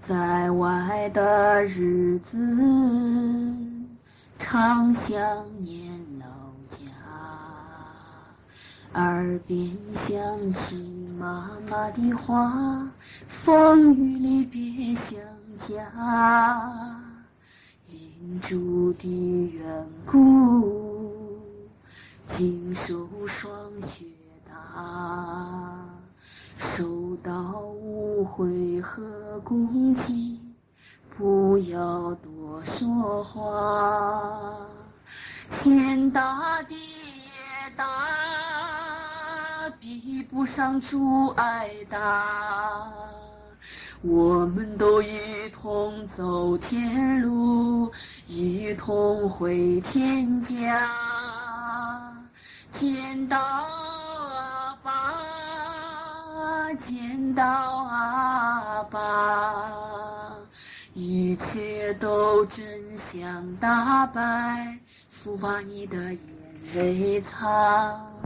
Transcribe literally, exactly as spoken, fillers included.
在外的日子，常想念老家，耳边响起妈妈的话，风雨里别想家。因主的缘故，经受霜雪打，受到误会和攻击，不要多说话。天大地也大，比不上主爱大。我们都一同走天路，一同回天家。见到阿爸，见到阿爸，一切都真相大白，诉把你的眼泪擦。